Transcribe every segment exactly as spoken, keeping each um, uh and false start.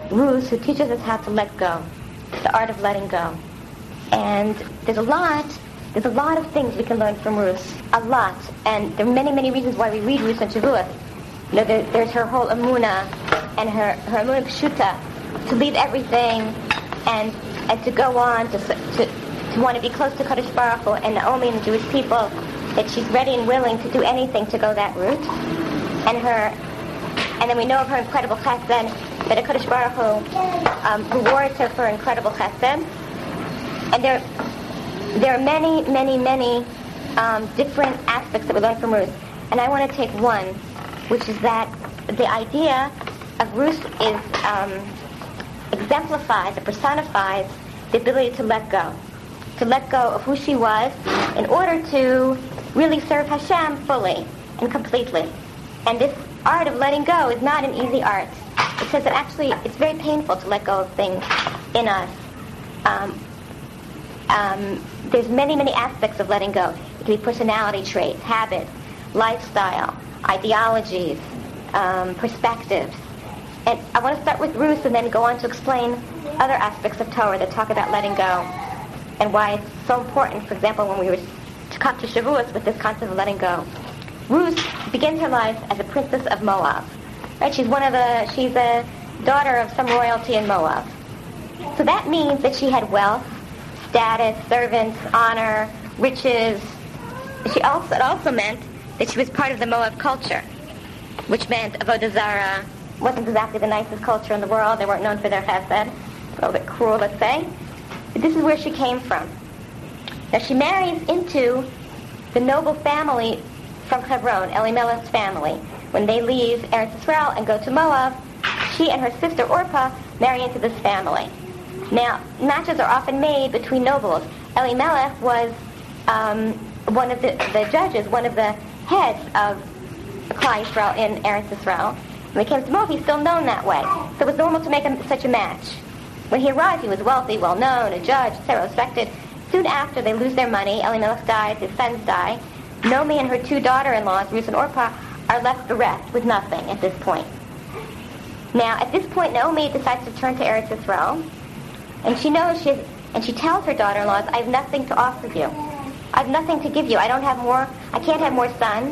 Ruth, who teaches us how to let go, the art of letting go. And there's a lot, there's a lot of things we can learn from Ruth, a lot. And there are many, many reasons why we read Ruth and Shavuot. You know, there, there's her whole Emunah and her, her Emunah Pshuta, to leave everything and and to go on, to, to, to want to be close to Kadosh Baruch Hu and Naomi and the Jewish people, that she's ready and willing to do anything to go that route. And her, and then we know of her incredible chesed, that a Kadosh Baruch Hu um, rewards her for incredible chesed. And there, there are many, many, many um, different aspects that we learn from Ruth. And I want to take one, which is that the idea of Ruth is um, exemplifies, it personifies the ability to let go, to let go of who she was in order to really serve Hashem fully and completely. And this art of letting go is not an easy art. It says that actually it's very painful to let go of things in us. Um, um, there's many, many aspects of letting go. It can be personality traits, habits, lifestyle, ideologies, um, perspectives. And I want to start with Ruth and then go on to explain other aspects of Torah that talk about letting go and why it's so important, for example, when we were to come to Shavuos with this concept of letting go. Ruth begins her life as a princess of Moab. Right? She's one of the, she's a daughter of some royalty in Moab. So that means that she had wealth, status, servants, honor, riches. She also, it also meant that she was part of the Moab culture, which meant Avodah Zarah wasn't exactly the nicest culture in the world. They weren't known for their chesed. A little bit cruel, let's say. But this is where she came from. Now she marries into the noble family from Hebron, Elimelech's family. When they leave Eretz Yisrael and go to Moab, she and her sister Orpah marry into this family. Now, matches are often made between nobles. Elimelech was um, one of the, the judges, one of the heads of Klal Yisrael in Eretz Yisrael. When he came to Moab, he's still known that way. So it was normal to make him such a match. When he arrived, he was wealthy, well-known, a judge, et cetera, respected. Soon after, they lose their money. Elimelech dies, his sons die. Naomi and her two daughter-in-laws, Ruth and Orpah, are left bereft with nothing at this point. Now, at this point, Naomi decides to turn to Eretz Yisrael, and she knows she has, and she tells her daughter-in-laws, I have nothing to offer you. I have nothing to give you. I don't have more, I can't have more sons.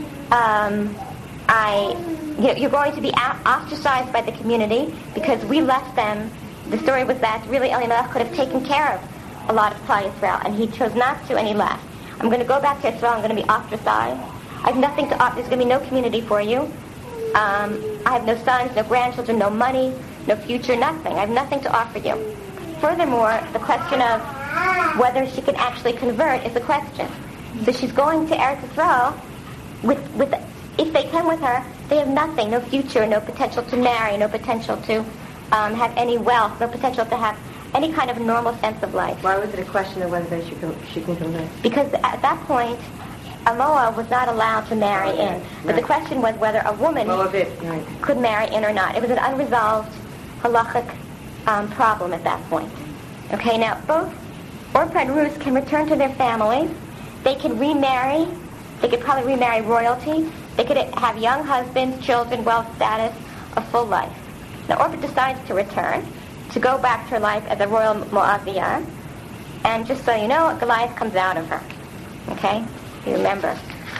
Um, I... You're going to be ostracized by the community because we left them. The story was that really Elimelech could have taken care of a lot of Klal Yisrael, and he chose not to, and he left. I'm going to go back to Israel. I'm going to be ostracized. I have nothing to offer. There's going to be no community for you. Um, I have no sons, no grandchildren, no money, no future, nothing. I have nothing to offer you. Furthermore, the question of whether she can actually convert is a question. So she's going to Eretz Yisrael with with. If they come with her, they have nothing, no future, no potential to marry, no potential to um, have any wealth, no potential to have any kind of normal sense of life. Why was it a question of whether she can, she can convert? Because at that point, a Moab was not allowed to marry oh, in. But right. The question was whether a woman Moabit, right. could marry in or not. It was an unresolved halachic um, problem at that point. Okay, now both Orpah and Ruth can return to their families. They can remarry. They could probably remarry royalty. They could have young husbands, children, wealth, status, a full life. Now Orpah decides to return, to go back to her life as a royal Moabiah. And just so you know, Goliath comes out of her. Okay? You remember.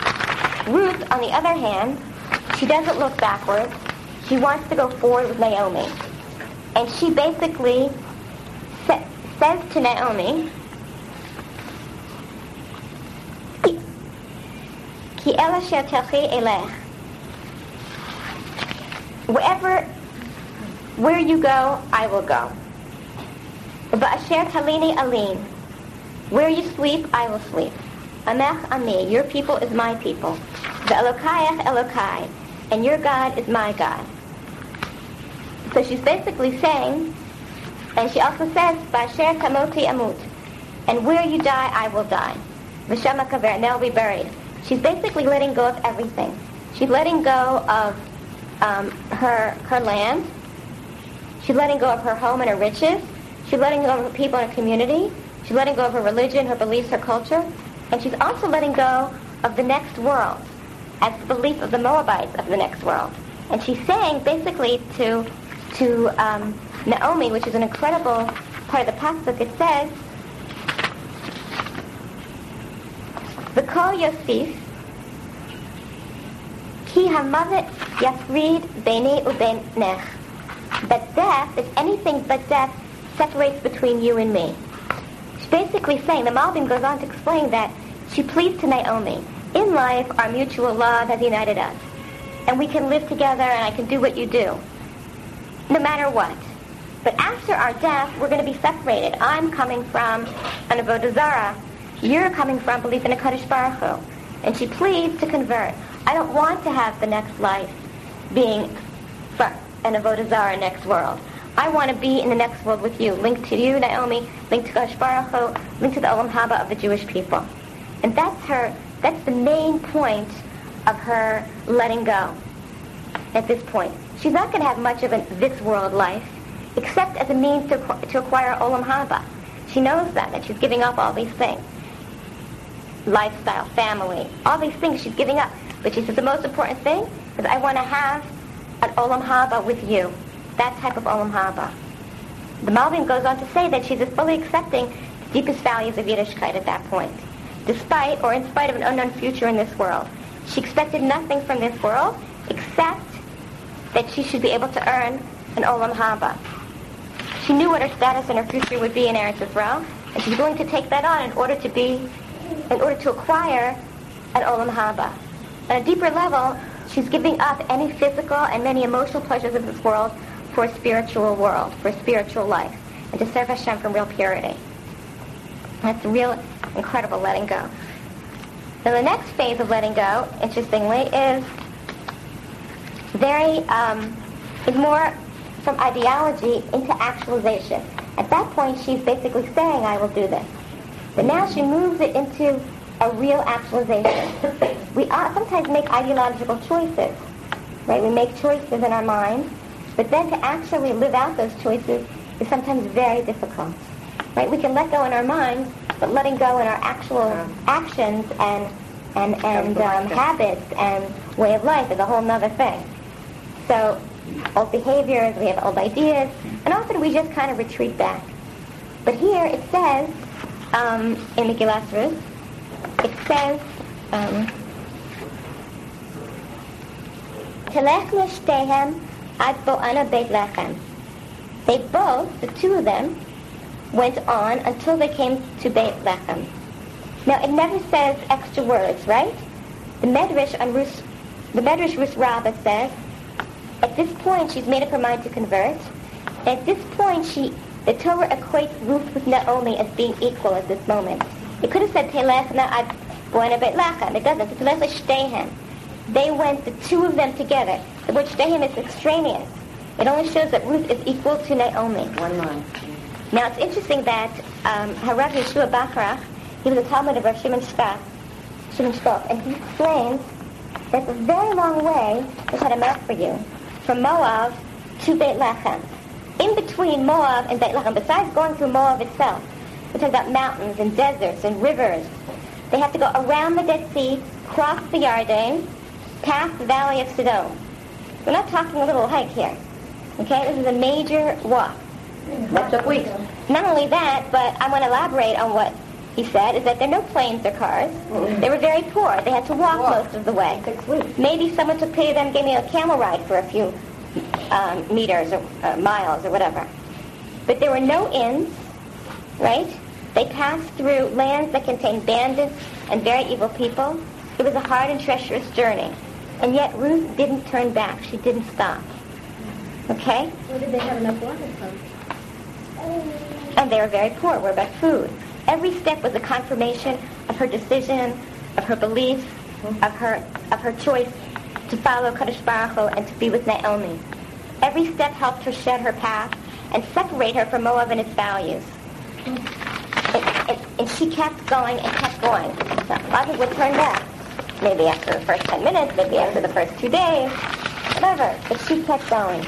Ruth, on the other hand, she doesn't look backwards. She wants to go forward with Naomi. And she basically sa- says to Naomi, Ki el asher telchi elech. Wherever, where you go, I will go. V'asher talini alin. Where you sleep, I will sleep. Amech ami, your people is my people. Ve'elokayach elokai, and your God is my God. So she's basically saying, and she also says, V'asher tamoti amut, and where you die, I will die. V'sham hakaver, and they'll be buried. She's basically letting go of everything. She's letting go of um, her her land. She's letting go of her home and her riches. She's letting go of her people and her community. She's letting go of her religion, her beliefs, her culture. And she's also letting go of the next world as the belief of the Moabites of the next world. And she's saying basically to to um, Naomi, which is an incredible part of the pasuk. It says, "V'kol Yosef, ki hamavet yafrid beini ubenech." But death, if anything but death, separates between you and me. She's basically saying, the Malbim goes on to explain that she pleads to Naomi, in life our mutual love has united us, and we can live together and I can do what you do, no matter what. But after our death, we're going to be separated. I'm coming from an Avodah Zarah. You're coming from belief in a Kadosh Baruch Hu. And she pleads to convert. I don't want to have the next life being from an Avodah Zarah next world. I want to be in the next world with you, linked to you, Naomi, linked to Kadosh Baruch Hu, linked to the Olam Haba of the Jewish people. And that's her, that's the main point of her letting go at this point. She's not going to have much of a this world life, except as a means to, to acquire Olam Haba. She knows that, that she's giving up all these things. Lifestyle, family, all these things she's giving up. But she says the most important thing is I want to have an Olam Haba with you. That type of Olam Haba. The Malbim goes on to say that she's fully accepting the deepest values of Yiddishkeit at that point. Despite, or in spite of an unknown future in this world. She expected nothing from this world except that she should be able to earn an Olam Haba. She knew what her status and her future would be in Eretz Yisrael, and she's willing to take that on in order to be, in order to acquire an Olam Haba. On a deeper level, she's giving up any physical and many emotional pleasures of this world for a spiritual world, for a spiritual life, and to serve Hashem from real purity. That's real incredible letting go. Now the next phase of letting go, interestingly, is very, um, is more from ideology into actualization. At that point, she's basically saying, I will do this. But now she moves it into a real actualization. We uh, sometimes make ideological choices, right? We make choices in our mind, but then to actually live out those choices is sometimes very difficult, right? We can let go in our minds, but letting go in our actual yeah. actions and and and um, habits and way of life is a whole nother thing. So old behaviors, we have old ideas, and often we just kind of retreat back. But here it says um, in Megillas Ruth, it says, um, Telech l'shtehem ad bo'ana beit lechem. They both, the two of them, went on until they came to Beit Lechem. Now it never says extra words, right? The Medrash on Rus, the Medrash Rus Rabbah says, at this point she's made up her mind to convert. At this point, she, the Torah equates Ruth with Naomi as being equal at this moment. It could have said Telechna ad bo'ana beit lechem. It doesn't. It's Telech l'shtehem. They went, the two of them together. The word shtehem is extraneous. It only shows that Ruth is equal to Naomi. One line. Now it's interesting that um, Harav Yeshua Bacharach, he was a Talmud of Rav Shimon Shkop, Shimon Shkop, and he explains that it's a very long way, just had a map for you, from Moab to Beit Lechem. In between Moab and Beit Lechem, besides going through Moab itself, we're talking about mountains and deserts and rivers. They have to go around the Dead Sea, cross the Yarden, past the Valley of Sidon. We're not talking a little hike here. Okay, this is a major walk. That took weeks. Not only that, but I want to elaborate on what he said, is that there are no planes or cars. Mm-hmm. They were very poor. They had to walk, walk. most of the way. Six weeks. Maybe someone took pity of them, gave me a camel ride for a few um, meters or uh, miles or whatever. But there were no inns, right? They passed through lands that contained bandits and very evil people. It was a hard and treacherous journey. And yet Ruth didn't turn back. She didn't stop. Okay? Where did they have enough water from? And they were very poor. We're about food. Every step was a confirmation of her decision, of her belief, of her of her choice to follow Kadosh Baruch Hu and to be with Naomi. Every step helped her shed her path and separate her from Moab and its values. And, and, and she kept going and kept going. So a lot of people would turn back. Maybe after the first ten minutes, maybe after the first two days, whatever. But she kept going.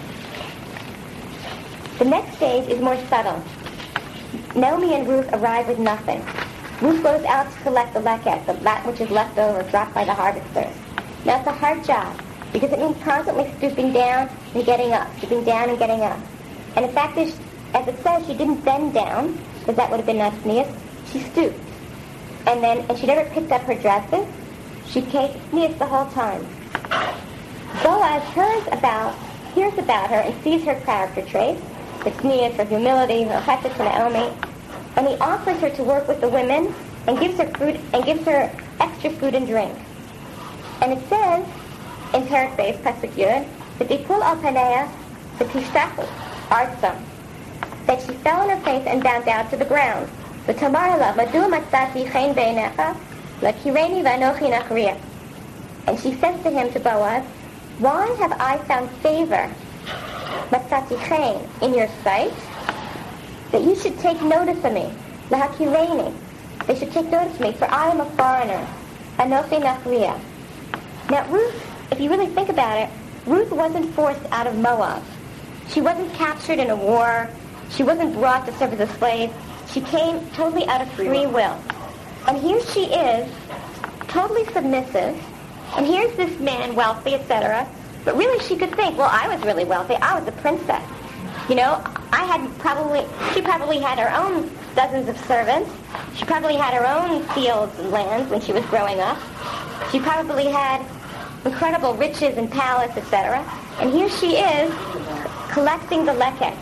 The next stage is more subtle. Naomi and Ruth arrive with nothing. Ruth goes out to collect the leket, the that which is left over, dropped by the harvesters. Now it's a hard job. because it means constantly stooping down and getting up, stooping down and getting up. And in fact, as it says, she didn't bend down, because that would have been not tznius. She stooped. And then, and she never picked up her dresses. She came tznius the whole time. Boaz hears about, hears about her and sees her character traits, the tznius, her humility, her chesed to Naomi, and he offers her to work with the women and gives her food and gives her extra food and drink. And it says in Perek Beis, Pasuk Yud, that Dipul al Panea, the Tishtachu, Artsam, that she fell on her face and bowed down to the ground. The Tamar la Madu Matzati Chen Beinecha, La Kireni Vanochi Nachriya. And she says to him, to Boaz, why have I found favor, Matzati Chen, in your sight, that you should take notice of me, La Kireni. They should take notice of me, for I am a foreigner, Anochi Nachriya. Now Ruth, if you really think about it, Ruth wasn't forced out of Moab. She wasn't captured in a war. She wasn't brought to serve as a slave. She came totally out of free will. And here she is, totally submissive, and here's this man, wealthy, et cetera. But really she could think, well, I was really wealthy. I was a princess. You know, I had probably, she probably had her own dozens of servants. She probably had her own fields and lands when she was growing up. She probably had incredible riches and palace, et cetera. And here she is, collecting the leket.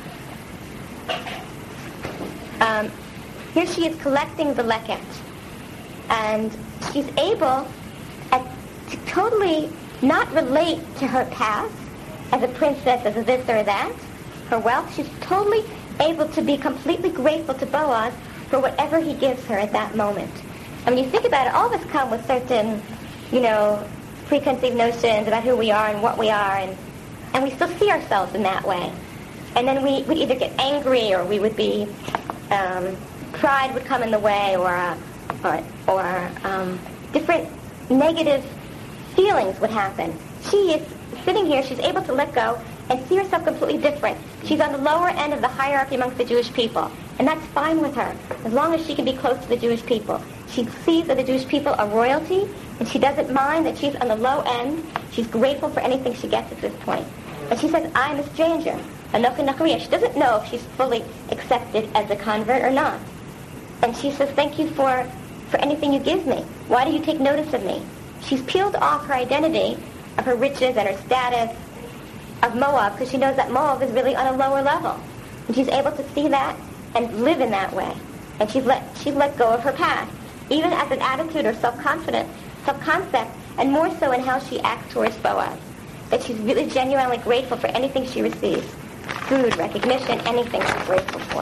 Um, here she is collecting the leket. And she's able at, to totally not relate to her past as a princess, as a this or that, her wealth. She's totally able to be completely grateful to Boaz for whatever he gives her at that moment. I mean, you think about it, all of us come with certain, you know, preconceived notions about who we are and what we are, and, and we still see ourselves in that way. And then we would either get angry, or we would be, um, pride would come in the way, or, uh, or, or um, different negative feelings would happen. She is sitting here, she's able to let go and see herself completely different. She's on the lower end of the hierarchy amongst the Jewish people, and that's fine with her, as long as she can be close to the Jewish people. She sees that the Jewish people are royalty, and she doesn't mind that she's on the low end. She's grateful for anything she gets at this point. And she says, I'm a stranger. Anochi Nachriya. She doesn't know if she's fully accepted as a convert or not. And she says, thank you for, for anything you give me. Why do you take notice of me? She's peeled off her identity of her riches and her status of Moab, because she knows that Moab is really on a lower level. And she's able to see that and live in that way. And she's let, she's let go of her past, even as an attitude or self-confidence, self-concept, and more so in how she acts towards Boaz. That she's really genuinely grateful for anything she receives. Food, recognition, anything she's grateful for.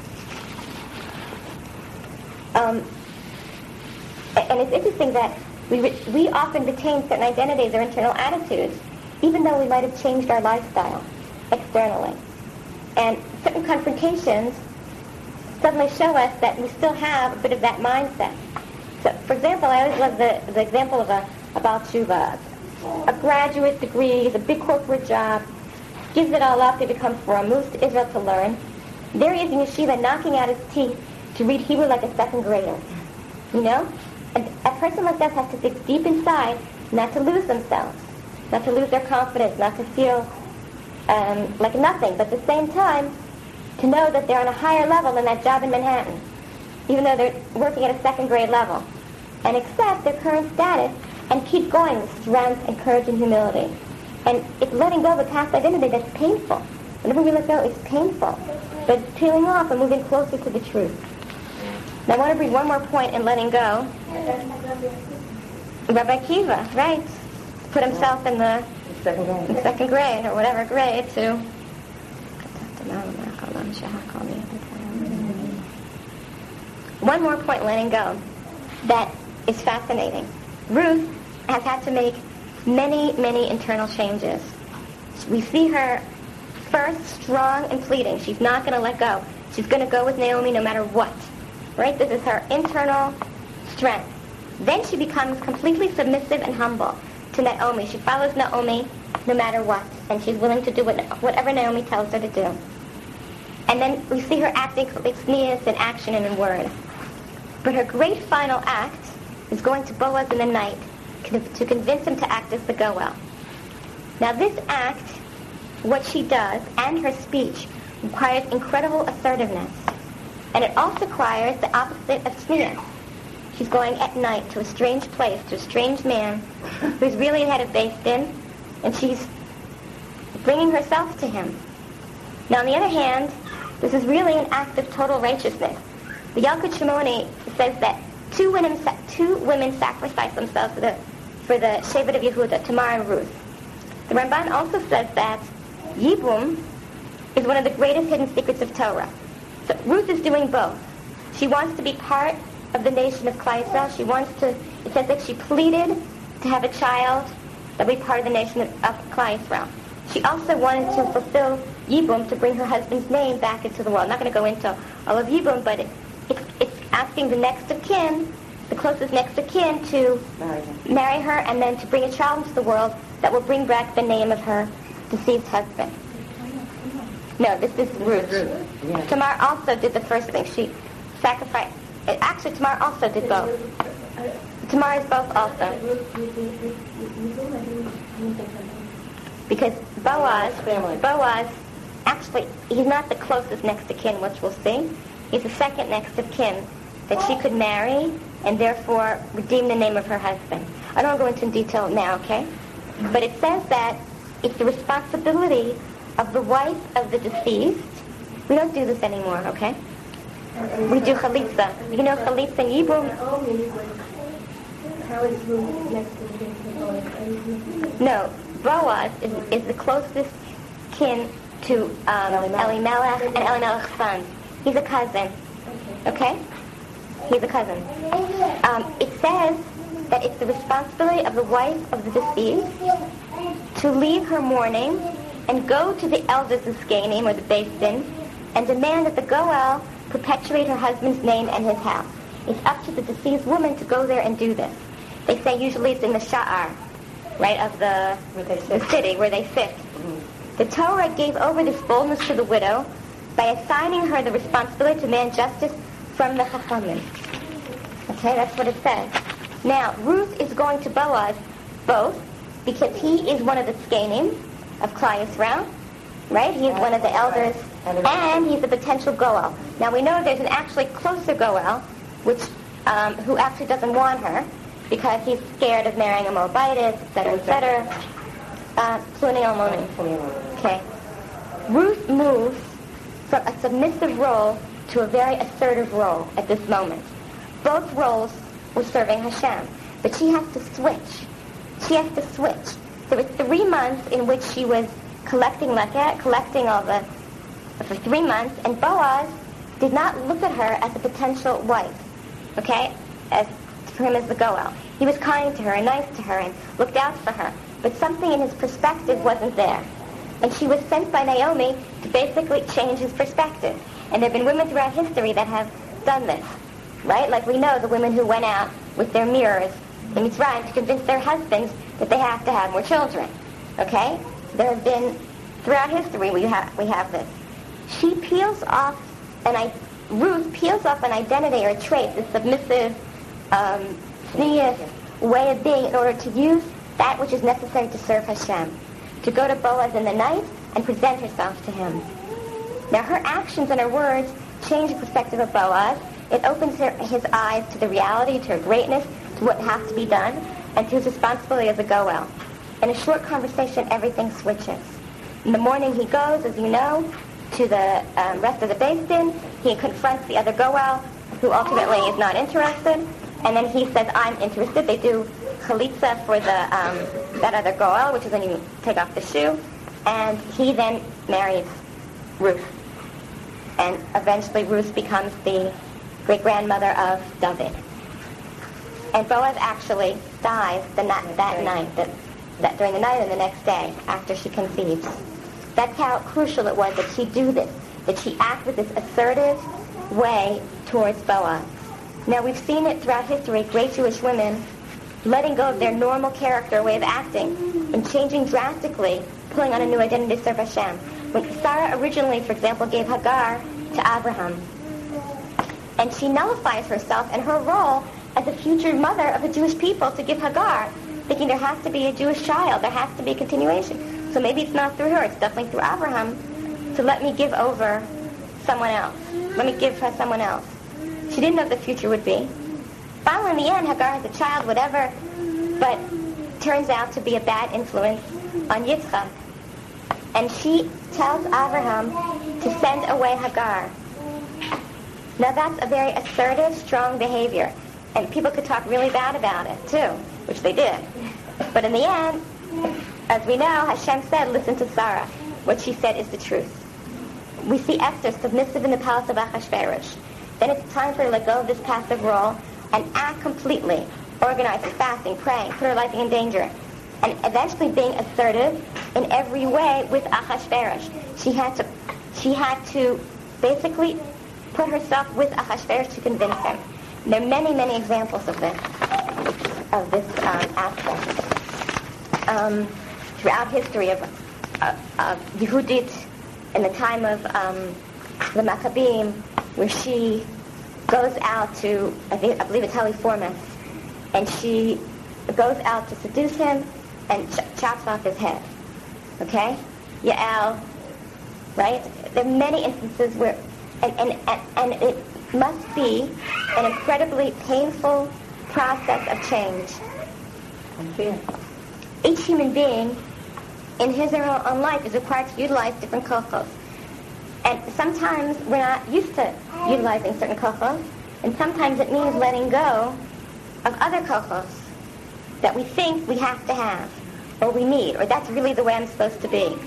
Um, and it's interesting that we, re- we often retain certain identities or internal attitudes, even though we might have changed our lifestyle externally. And certain confrontations suddenly show us that we still have a bit of that mindset. So, for example, I always love the, the example of a, a Baal Tshuva, a graduate degree, a big corporate job, gives it all up to become from, moves to Israel to learn. There he is in yeshiva knocking out his teeth to read Hebrew like a second grader. You know? And a person like that has to think deep inside not to lose themselves, not to lose their confidence, not to feel um, like nothing, but at the same time to know that they're on a higher level than that job in Manhattan, even though they're working at a second grade level, and accept their current status and keep going with strength and courage and humility. And it's letting go of a past identity that's painful. Whenever we let go, it's painful. But it's peeling off and moving closer to the truth. Now I want to bring one more point in letting go. Rabbi Akiva, right, put himself in the second grade, in second grade or whatever grade to... One more point in letting go that is fascinating. Ruth has had to make many, many internal changes. We see her first strong and pleading. She's not going to let go. She's going to go with Naomi no matter what. Right? This is her internal strength. Then she becomes completely submissive and humble to Naomi. She follows Naomi no matter what, and she's willing to do what, whatever Naomi tells her to do. And then we see her acting with tznius in action and in word. But her great final act is going to Boaz in the night to convince him to act as the Goel. Now this act, what she does, and her speech, requires incredible assertiveness. And it also requires the opposite of tznius. She's going at night to a strange place, to a strange man, who's really head of Beis Din, and she's bringing herself to him. Now on the other hand, this is really an act of total righteousness. The Yalkut Shimoni says that two women, two women sacrificed themselves for the, for the Shevet of Yehuda, Tamar and Ruth. The Ramban also says that Yibum is one of the greatest hidden secrets of Torah. So Ruth is doing both. She wants to be part of the nation of Klal Yisrael. She wants to, it says that she pleaded to have a child that would be part of the nation of, of Klal Yisrael. She also wanted to fulfill Yibum, to bring her husband's name back into the world. I'm not going to go into all of Yibum, but it, it's, it's asking the next of kin, the closest next of kin, to marry her. marry her and then to bring a child into the world that will bring back the name of her deceased husband. No, this is Ruth. Yeah. Tamar also did the first thing. She sacrificed. Actually, Tamar also did both. Tamar is both also. Because Boaz, Boaz, actually, he's not the closest next of kin, which we'll see. He's the second next of kin that she could marry and therefore redeem the name of her husband. I don't go into detail now, okay? But it says that it's the responsibility of the wife of the deceased. We don't do this anymore, okay? We do chalitza. You know chalitza in Yibum? How is Ruth next to the Boaz? No, Boaz is, is the closest kin to um, Elimelech and Elimelech's son. He's a cousin, okay? He's a cousin. Um, it says that it's the responsibility of the wife of the deceased to leave her mourning and go to the elders of Skenim, or the Beis Din, and demand that the Goel perpetuate her husband's name and his house. It's up to the deceased woman to go there and do this. They say usually it's in the Sha'ar, right, of the, the city where they sit. Mm-hmm. The Torah gave over this boldness to the widow by assigning her the responsibility to demand justice from the Chachamim. Okay, that's what it says. Now, Ruth is going to Boaz both because he is one of the Skenim of Klal Yisrael, right? He is one of the elders, and he's a potential Goel. Now, we know there's an actually closer Goel, which, um, who actually doesn't want her because he's scared of marrying a Moabitess, et cetera, et cetera. Uh, Pluni Almoni. Okay. Ruth moves from a submissive role to a very assertive role at this moment. Both roles were serving Hashem, but she has to switch. She has to switch. There were three months in which she was collecting leket, collecting all the, for three months, and Boaz did not look at her as a potential wife, okay, as for him as the Goel. He was kind to her and nice to her and looked out for her, but something in his perspective wasn't there. And she was sent by Naomi to basically change his perspective. And there have been women throughout history that have done this, right? Like we know the women who went out with their mirrors in Mitzrayim to convince their husbands that they have to have more children, okay? There have been, throughout history, we have, we have this. She peels off, an I, Ruth peels off an identity or a trait, this submissive, um, sneakish way of being in order to use that which is necessary to serve Hashem, to go to Boaz in the night and present herself to him. Now her actions and her words change the perspective of Boaz. It opens her, his eyes to the reality, to her greatness, to what has to be done, and to his responsibility as a Goel. In a short conversation, everything switches. In the morning he goes, as you know, to the um, rest of the Beis Din. He confronts the other Goel, who ultimately is not interested, and then he says, I'm interested. They do chalitza for the um, that other Goel, which is when you take off the shoe, and he then marries Ruth. And eventually Ruth becomes the great-grandmother of David. And Boaz actually dies the na- that night, that, that during the night and the next day after she conceives. That's how crucial it was that she do this, that she act with this assertive way towards Boaz. Now we've seen it throughout history, great Jewish women letting go of their normal character, way of acting, and changing drastically, pulling on a new identity to serve Hashem. When Sarah originally, for example, gave Hagar to Abraham, and she nullifies herself and her role as a future mother of the Jewish people to give Hagar thinking there has to be a Jewish child, there has to be a continuation. So maybe it's not through her, it's definitely through Abraham. So let me give over someone else. Let me give her someone else. She didn't know what the future would be. Finally, in the end, Hagar has a child, whatever, but turns out to be a bad influence on Yitzchak. And she tells Abraham to send away Hagar. Now that's a very assertive, strong behavior. And people could talk really bad about it, too, which they did. But in the end, as we know, Hashem said, listen to Sarah. What she said is the truth. We see Esther submissive in the palace of Achashverosh. Then it's time for her to let go of this passive role and act completely, organizing, fasting, praying, put her life in danger, and eventually being assertive in every way with Achashverosh. She had to, she had to basically put herself with Achashverosh to convince him. And there are many, many examples of this, of this um, aspect. Um, throughout history of, uh, of Yehudit, in the time of um, the Maccabees, where she goes out to, I, think, I believe it's Heliformus, and she goes out to seduce him and ch- chops off his head. Okay? Yael, right? There are many instances where, and, and, and, and it must be an incredibly painful process of change. And fear. Each human being in his or her own life is required to utilize different kochos. And sometimes we're not used to utilizing certain kochos, and sometimes it means letting go of other kochos that we think we have to have, or we need, or that's really the way I'm supposed to be.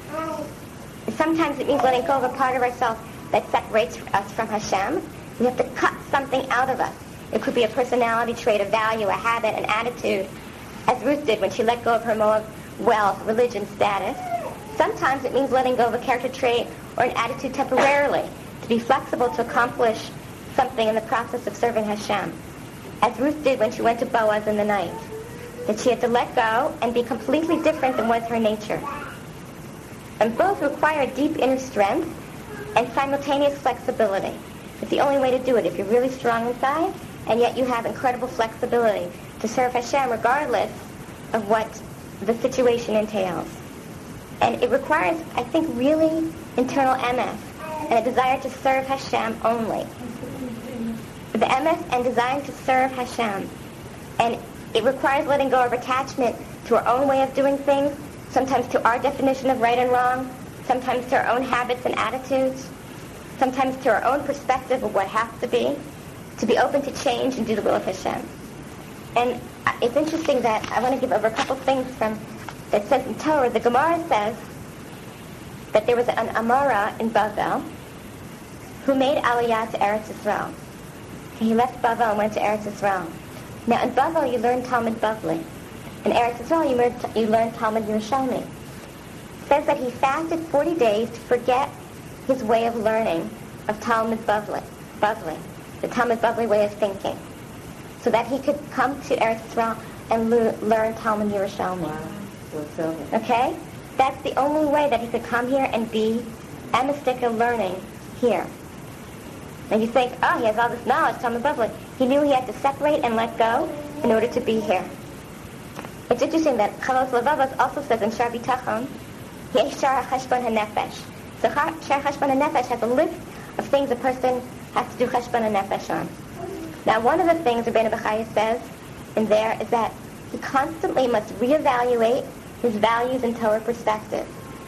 And sometimes it means letting go of a part of ourselves that separates us from Hashem. We have to cut something out of us. It could be a personality trait, a value, a habit, an attitude, as Ruth did when she let go of her Moab wealth, religion, status. Sometimes it means letting go of a character trait or an attitude temporarily, to be flexible to accomplish something in the process of serving Hashem, as Ruth did when she went to Boaz in the night, that she had to let go and be completely different than was her nature. And both require deep inner strength and simultaneous flexibility. It's the only way to do it. If you're really strong inside, and yet you have incredible flexibility to serve Hashem regardless of what the situation entails. And it requires, I think, really internal emes and a desire to serve Hashem only. The emes and desire to serve Hashem. And it requires letting go of attachment to our own way of doing things, sometimes to our definition of right and wrong, sometimes to our own habits and attitudes, sometimes to our own perspective of what has to be, to be open to change and do the will of Hashem. And it's interesting that I want to give over a couple things from that says in Torah. The Gemara says that there was an Amora in Bavel who made Aliyah to Eretz Yisrael. He left Bavel and went to Eretz Yisrael. Now in Bavel you learn Talmud Bavli. In Eretz Yisrael you learn, you learn Talmud Yerushalmi. It says that he fasted forty days to forget his way of learning of Talmud Bavli, Bavli, the Talmud Bavli way of thinking, so that he could come to Eretz Yisrael and le- learn Talmud Yerushalmi. Wow. Okay? That's the only way that he could come here and be emistic learning here. And you think, oh, he has all this knowledge, Talmud Bavli. He knew he had to separate and let go in order to be here. It's interesting that Chalos Levavos also says in Shar Bitachon, Yesh Shar HaCheshbon HaNefesh. So Shar HaCheshbon HaNefesh has a list of things a person has to do Cheshbon HaNefesh on. Now, one of the things Rabbeinu Bechaya says in there is that he constantly must reevaluate his values and Torah perspective.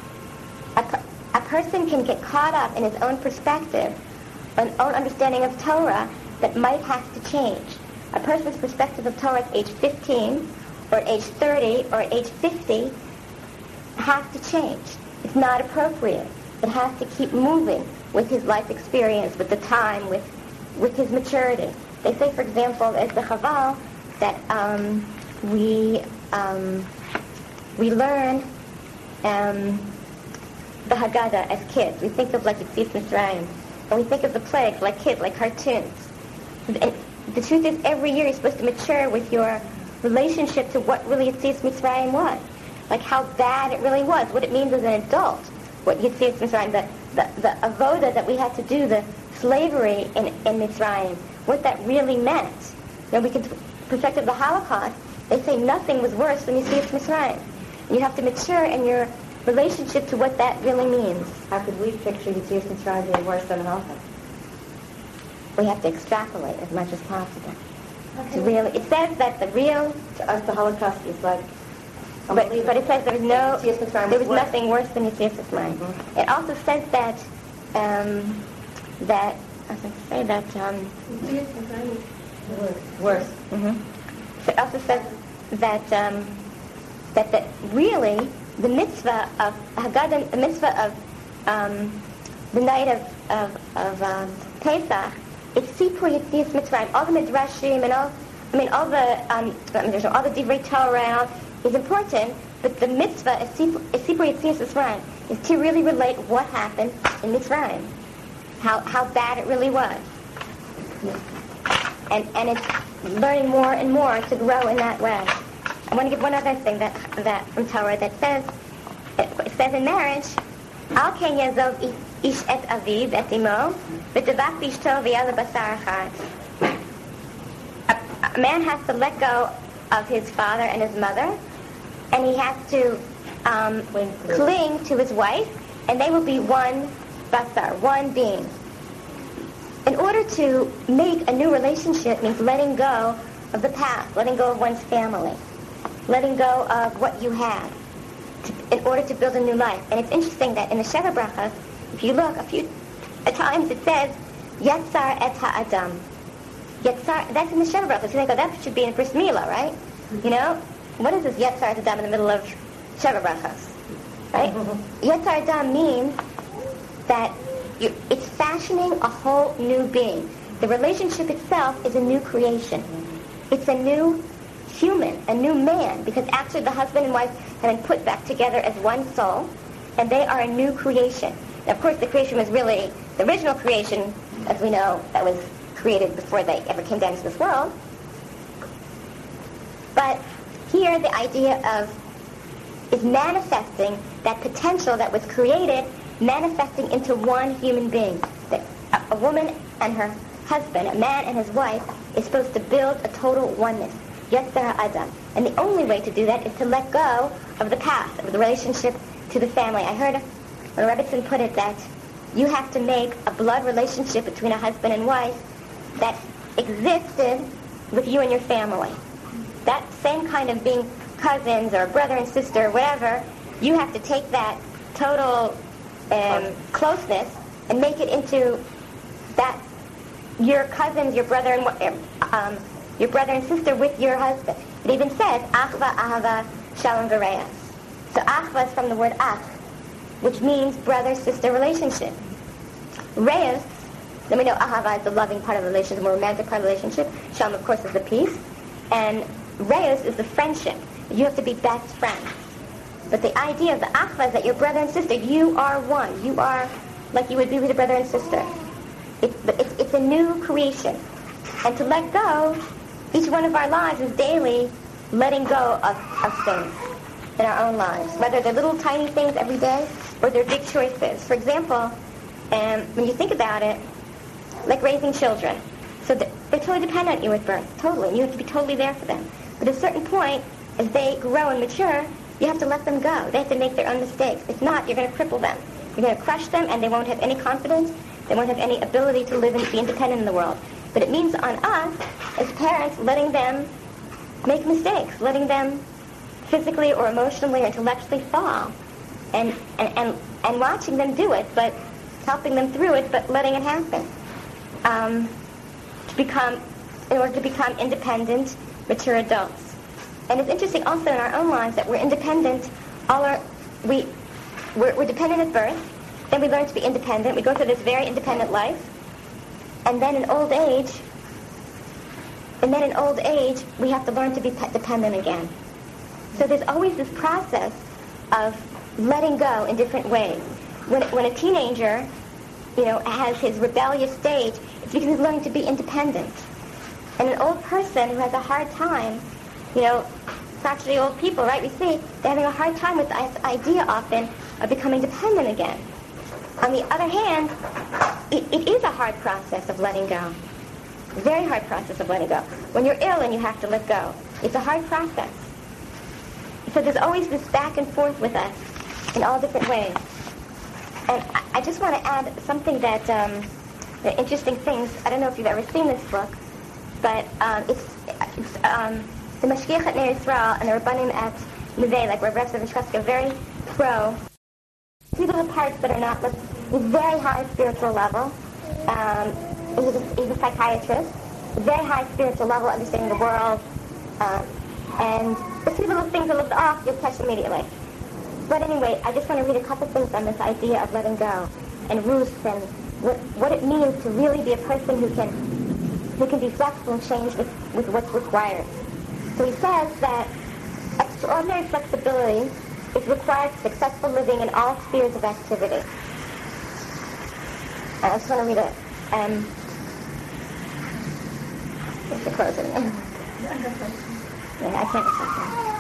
A, per- a person can get caught up in his own perspective, an own understanding of Torah that might have to change. A person's perspective of Torah at age fifteen, or at age thirty, or at age fifty has to change. It's not appropriate. It has to keep moving with his life experience, with the time, with with his maturity. They say, for example, as the Chaval, that um, we um, we learn um, the Haggadah as kids. We think of like Yetzias Mitzrayim, and we think of the plagues like kids, like cartoons. And the truth is, every year you're supposed to mature with your relationship to what really Yetzias Mitzrayim was, like how bad it really was, what it means as an adult, what Yetzias Mitzrayim, the, the, the avoda that we had to do, the slavery in, in Mitzrayim, what that really meant. You know, we can perspective of the Holocaust, They say nothing was worse than Yetzias Mitzrayim. You have to mature in your relationship to what that really means. How could we picture Yetzias Mitzrayim being worse than Holocaust? We have to extrapolate as much as possible. Okay. To really, it says that the real... To us, the Holocaust is like... But, but it says there was no... Yetzias Mitzrayim there was worse. nothing worse than Yetzias Mitzrayim. Mm-hmm. It also says that... Um, that... I was going to say that... Um, Yetzias Mitzrayim is Worse. Worse. Mm-hmm. It also says that... Um, that, that really, the mitzvah of... Haggadah, the mitzvah of... Um, the night of, of, of um, Pesach... It's Sipur Yetzias Mitzrayim. All the Midrashim and all, I mean, all the, um, all the Divrei Torah is important, but the mitzvah is Sipur, is Sipur Yetzias Mitzrayim, is to really relate what happened in Mitzrayim, how how bad it really was, and and it's learning more and more to grow in that way. I want to give one other thing that that from Torah that says it, it says in marriage, Al Ken Yazov Ish et aviv et imo, v'tavach b'ishto v'yala basar echad. A man has to let go of his father and his mother, and he has to um, cling to his wife, and they will be one basar, one being. In order to make a new relationship means letting go of the past, letting go of one's family, letting go of what you had, to, in order to build a new life. And it's interesting that in the Sheva Brachas, if you look a few times, it says, Yatzar et ha'adam. Yatzar, that's in the Sheva Brachas. You think, oh, that should be in Bris Milah, right? You know? What is this Yatzar et ha'adam in the middle of Sheva Brachas? Right? Yatzar Adam means that you, it's fashioning a whole new being. The relationship itself is a new creation. It's a new human, a new man, because after the husband and wife have been put back together as one soul, and they are a new creation. Now, of course, the creation was really, the original creation, as we know, that was created before they ever came down to this world. But here, the idea of is manifesting that potential that was created, manifesting into one human being. That a, a woman and her husband, a man and his wife, is supposed to build a total oneness. Yetzer Adam. And the only way to do that is to let go of the past, of the relationship to the family. I heard when Rebbetzin put it that you have to make a blood relationship between a husband and wife that existed with you and your family. That same kind of being cousins or brother and sister or whatever, you have to take that total um, closeness and make it into that your cousins, your brother and um, your brother and sister with your husband. It even says achva, ahava, shalom v'reas. So achva is from the word ach, which means brother-sister relationship. Reas, then we know ahava is the loving part of the relationship, the more romantic part of the relationship. Shalom, of course, is the peace. And reas is the friendship. You have to be best friends. But the idea of the achva is that your brother and sister, you are one. You are like you would be with a brother and sister. It's, it's, it's a new creation. And to let go, each one of our lives is daily letting go of, of things in our own lives, whether they're little tiny things every day or they're big choices. For example, um, when you think about it, like raising children. So they're, they're totally dependent on you at birth, totally, and you have to be totally there for them. But at a certain point, as they grow and mature, you have to let them go. They have to make their own mistakes. If not, you're going to cripple them. You're going to crush them, and they won't have any confidence. They won't have any ability to live and be independent in the world. But it means on us, as parents, letting them make mistakes, letting them physically or emotionally or intellectually fall, and, and, and, and watching them do it, but helping them through it, but letting it happen. Um, to become, in order to become independent, mature adults. And it's interesting also in our own lives that we're independent, all our, we, we're, we're dependent at birth, then we learn to be independent, we go through this very independent life, and then in old age, and then in old age, we have to learn to be dependent again. So there's always this process of letting go in different ways. When, when a teenager, you know, has his rebellious stage, it's because he's learning to be independent. And an old person who has a hard time, you know, it's actually old people, right? We see they're having a hard time with the idea often of becoming dependent again. On the other hand, it, it is a hard process of letting go. Very hard process of letting go. When you're ill and you have to let go, it's a hard process. So there's always this back and forth with us in all different ways. And I, I just want to add something that, um, the interesting things, I don't know if you've ever seen this book, but um, it's, it's um, the Mashgiach at Ner Yisrael and the Rabbanim at Nivei, like Rav Rev Zevin are very pro. See little parts that are not, like, very high spiritual level. Um, he's, a, he's a psychiatrist, very high spiritual level, understanding the world. Um, and the few little things that look off, you'll catch immediately. But anyway, I just want to read a couple things on this idea of letting go and roots and what, what it means to really be a person who can who can be flexible and change with, with what's required. So he says that extraordinary flexibility is required for successful living in all spheres of activity. And I just want to read it. Um, just to close it. Yeah, I can't accept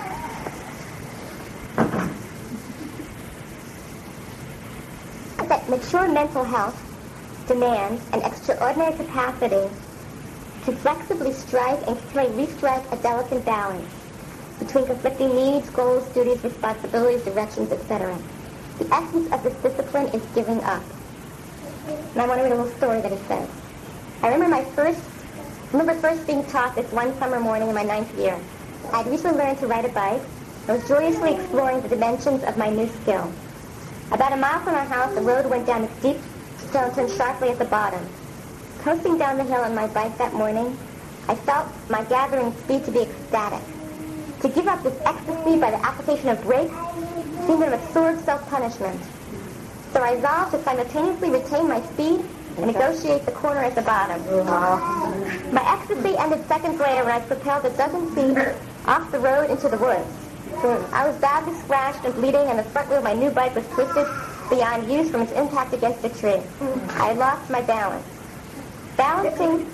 that. That mature mental health demands an extraordinary capacity to flexibly strike and continually restrike a delicate balance between conflicting needs, goals, duties, responsibilities, directions, et cetera. The essence of this discipline is giving up. And I want to read a little story that he says. I remember my first, remember first being taught this one summer morning in my ninth year. I had recently learned to ride a bike. I was joyously exploring the dimensions of my new skill. About a mile from our house, the road went down a steep stone, turned sharply at the bottom. Coasting down the hill on my bike that morning, I felt my gathering speed to be ecstatic. To give up this ecstasy by the application of brakes seemed an absurd self-punishment. So I resolved to simultaneously retain my speed and negotiate the corner at the bottom. My ecstasy ended seconds later when I was propelled a dozen feet off the road into the woods. I was badly scratched and bleeding, and the front wheel of my new bike was twisted beyond use from its impact against a tree. I had lost my balance. Balancing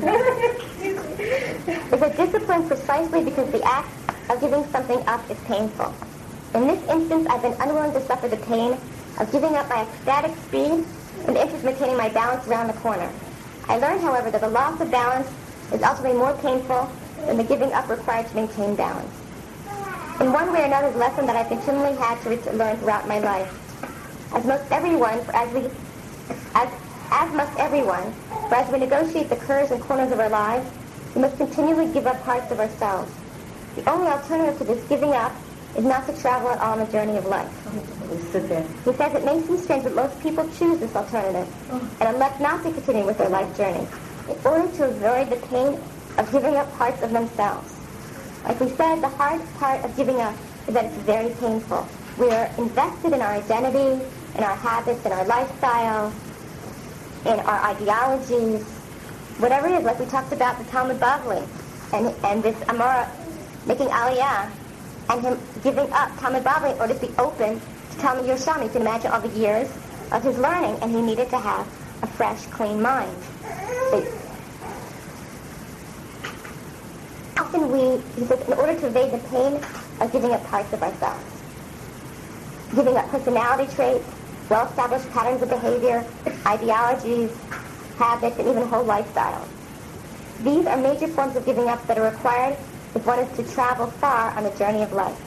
is a discipline precisely because the act of giving something up is painful. In this instance, I've been unwilling to suffer the pain of giving up my ecstatic speed in the interest of maintaining my balance around the corner. I learned, however, that the loss of balance is ultimately more painful than the giving up required to maintain balance. In one way or another, the lesson that I continually had to re- learn throughout my life. As most everyone, for as we, as, as must everyone, for as we negotiate the curves and corners of our lives, we must continually give up parts of ourselves. The only alternative to this giving up is not to travel at all on the journey of life. Sit there. He says it may seem strange that most people choose this alternative and elect not to continue with their life journey in order to avoid the pain of giving up parts of themselves. Like we said, the hard part of giving up is that it's very painful. We are invested in our identity, in our habits, in our lifestyle, in our ideologies, whatever it is, like we talked about the Talmud Bavli, and, and this Amora making Aliyah, and him giving up Talmud Bavli in order to be open to Talmud Yerushalmi. You can imagine all the years of his learning, and he needed to have a fresh, clean mind. So, often we, he says, in order to evade the pain of giving up parts of ourselves, giving up personality traits, well-established patterns of behavior, ideologies, habits, and even whole lifestyles. These are major forms of giving up that are required if one is to travel far on the journey of life.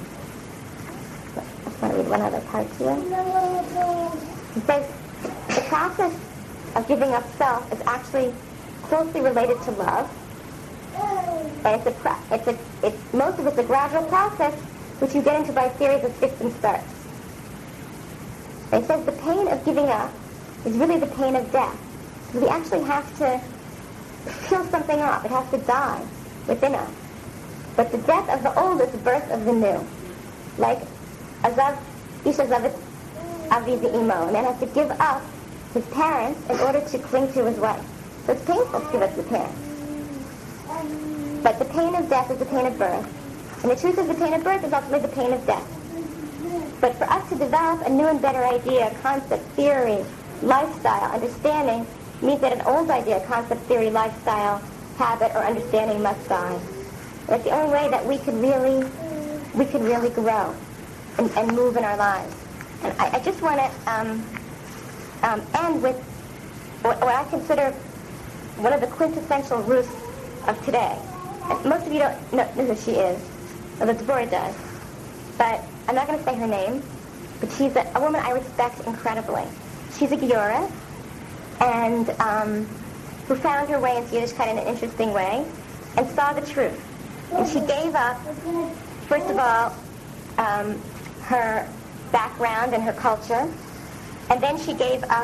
I just want to read one other part here. He says, the process of giving up self is actually closely related to love. And it's a, pro- it's a, it's, most of it's a gradual process which you get into by a series of fits and starts. And it says the pain of giving up is really the pain of death. We actually have to kill something off. It has to die within us. But the death of the old is the birth of the new. Like Azav, Ish Azav Avi Imo. A man has to give up his parents in order to cling to his wife. So it's painful to give up your parents. But the pain of death is the pain of birth. And the truth is the pain of birth is ultimately the pain of death. But for us to develop a new and better idea, concept, theory, lifestyle, understanding, means that an old idea, concept, theory, lifestyle, habit, or understanding must die. That's the only way that we can really, we can really grow and, and move in our lives. And I, I just want to um, um, end with what, what I consider one of the quintessential Rus of today. And most of you don't know who she is, although Deborah does. But I'm not going to say her name, but she's a, a woman I respect incredibly. She's a Giora, and um, who found her way into Yiddishkeit in an interesting way, and saw the truth. And she gave up, first of all, um, her background and her culture, and then she gave up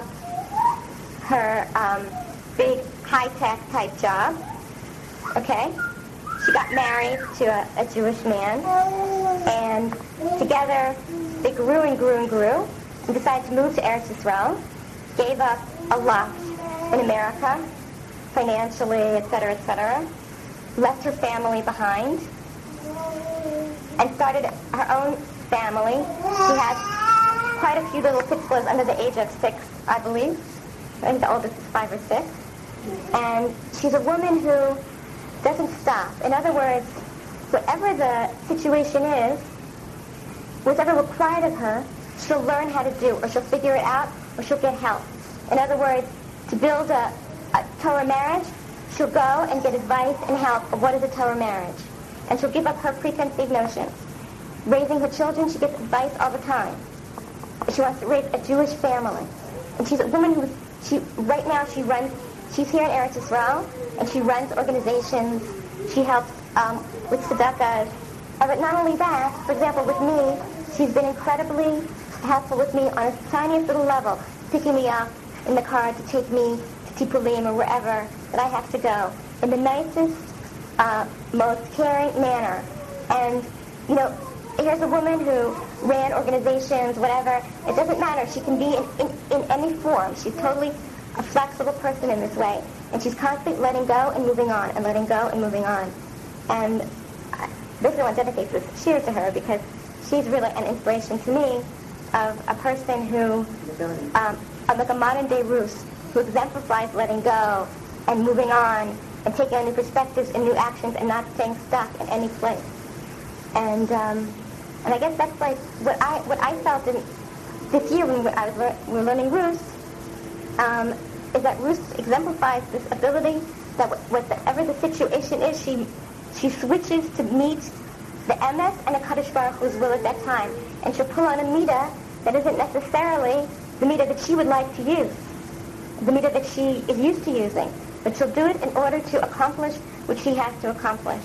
her um, big high-tech type job, okay? She got married to a, a Jewish man, and together they grew and grew and grew, and decided to move to Eretz Yisrael, gave up a lot in America, financially, et cetera, et cetera, left her family behind, and started her own family. She had quite a few little pitfalls under the age of six, I believe. I think the oldest is five or six. And she's a woman who doesn't stop. In other words, whatever the situation is, whatever required of her, she'll learn how to do, or she'll figure it out, or she'll get help. In other words, to build a, a Torah marriage, she'll go and get advice and help of what is a Torah marriage. And she'll give up her preconceived notions. Raising her children, she gets advice all the time. She wants to raise a Jewish family. And she's a woman who, she right now she runs, she's here in Eretz Yisrael, and she runs organizations. She helps um, with tzedakahs. Uh, but not only that, for example, with me, she's been incredibly helpful with me on a tiniest little level, picking me up in the car to take me to Tipulim or wherever that I have to go, in the nicest, uh, most caring manner. And, you know, here's a woman who ran organizations, whatever. It doesn't matter. She can be in, in, in any form. She's totally a flexible person in this way. And she's constantly letting go and moving on, and letting go and moving on. And I basically want to dedicate this cheer to her, because she's really an inspiration to me of a person who, um, like a modern-day Rus, who exemplifies letting go and moving on and taking on new perspectives and new actions and not staying stuck in any place. And um, and I guess that's like what I what I felt in this year when I was lear- we were learning Rus, um, is that Rus exemplifies this ability that wh- whatever the situation is, she she switches to meet the emes and the Kadosh Baruch Hu's will at that time, and she'll pull on a midah that isn't necessarily the midah that she would like to use, the midah that she is used to using, but she'll do it in order to accomplish what she has to accomplish.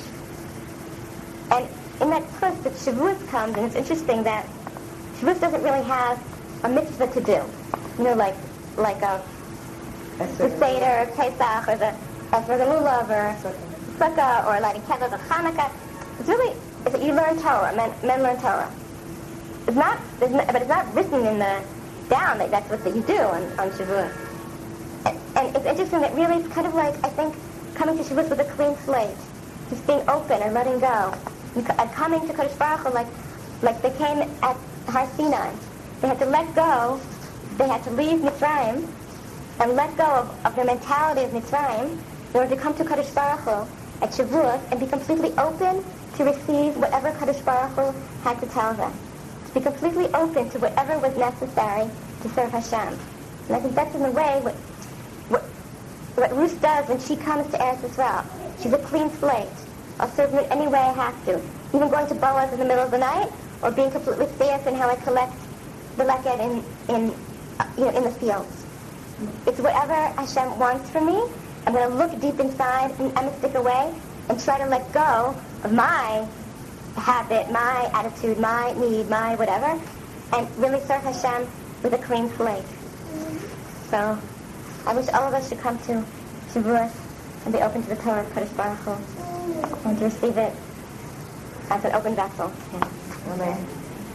And in that twist that Shavuos comes, and it's interesting that Shavuos doesn't really have a mitzvah to do, you know, like like a the Seder, Pesach, or the Esrog Lulav, or Sukkah, or lighting candles, or Hanukkah. It's really, it's, you learn Torah, men, men learn Torah. It's not, no, but it's not written in the down that that's what that you do on, on Shavuos. And, and it's interesting that really it's kind of like, I think, coming to Shavuos with a clean slate, just being open and letting go. And coming to Kadosh Baruch Hu like, like they came at Har Sinai. They had to let go, they had to leave Mitzrayim and let go of, of their mentality of Mitzrayim in order to come to Kadosh Baruch Hu at Shavuos and be completely open to receive whatever Kadosh Baruch Hu had to tell them. To be completely open to whatever was necessary to serve Hashem. And I think that's in the way what, what, what Rus does when she comes to Eretz Yisrael. She's a clean slate. I'll serve him in any way I have to. Even going to Boaz in the middle of the night, or being completely safe in how I collect the leket in, in, uh, you know, in the fields. It's whatever Hashem wants from me. I'm going to look deep inside, and I'm going to stick away, and try to let go of my habit, my attitude, my need, my whatever, and really serve Hashem with a clean slate. So, I wish all of us should come to Shavuos and be open to the Torah of Kadosh Baruch Hu, and to receive it as an open vessel. Yeah. Amen.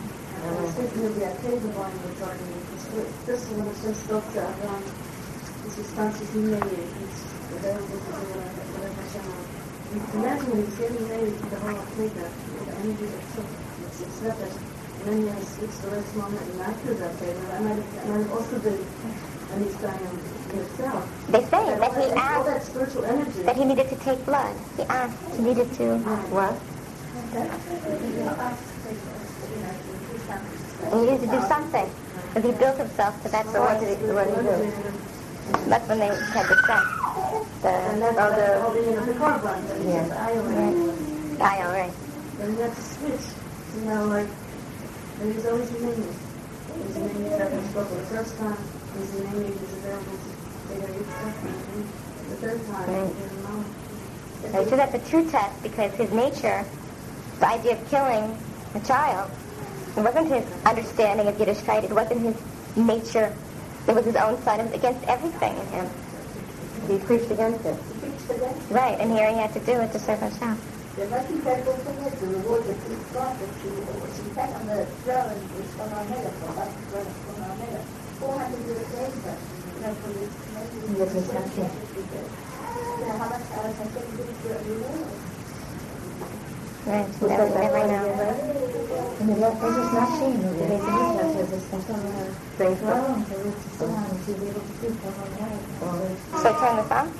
Imagine when he's getting ready to the whole Africa, the energy of truth, it's accepted, and then you switch the last moment and not do that favor. That might have, that might have also been an Israel himself. They say that, that he asked all that spiritual energy. that he needed to take blood. He asked, he needed to, what? He needed to do something. Because he built himself to that, so what did he, what did he do? That's when they had the sex. The, And that's oh, the, all the, you know, the car button. Yeah. The I O, right? I O, right. And you have to switch. You know, like, there's always a menu. There's a menu that can spoke the first time. There's a menu that's available to take out your stuff. And the third time, Right. you know. Right, so that's a true test because his nature, the idea of killing a child, it wasn't his understanding of Yiddishkeit, it wasn't his nature, it was his own son, it was against everything in him. He preached against it. Right, and here he had to do it to serve Hashem. Right, you never, never know. And the left, this is not shame. The way to look at it is something very wrong. To be able to see, So turn this on?